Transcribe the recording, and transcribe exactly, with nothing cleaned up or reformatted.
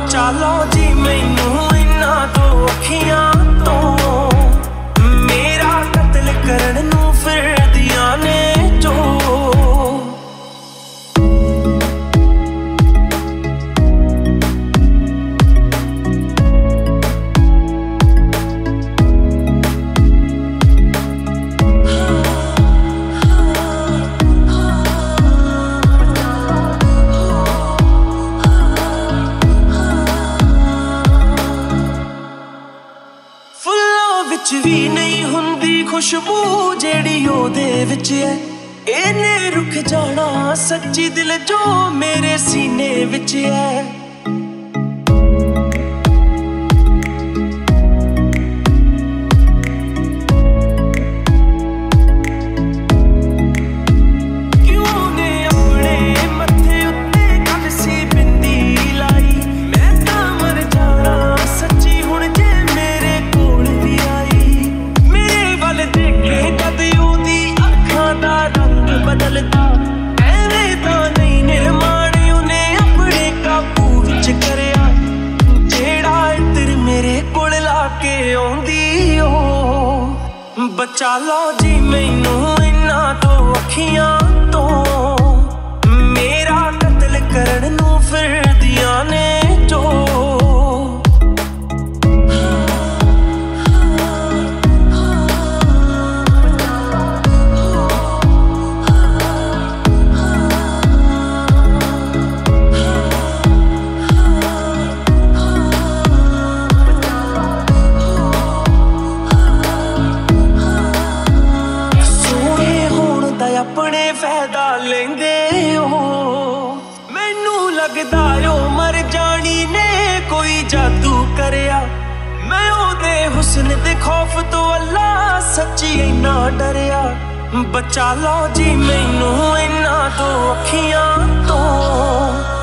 बचा लो जी मैनू इन्हां तो अखियां तो मेरा कत्ल करन नू फिरदियां ने जो भी नहीं हुंदी खुशबू जेड़ी ओदे विच है इहने रुक जाना सच्ची दिल जो मेरे सीने विच है बचा लो जी मैनू इन्हां तो अखियां तो मेरा कत्ल करन नू फिरदियां ने जो अपने फायदा लेंदे हो मैनू लगदा ओ मर जानी ने कोई जादू करया मैं ओदे हुस्न दे खौफ तो अल्लाह सच्ची इन्ना डरिया बचा लो जी मैनू इन्हां तो अखियां तो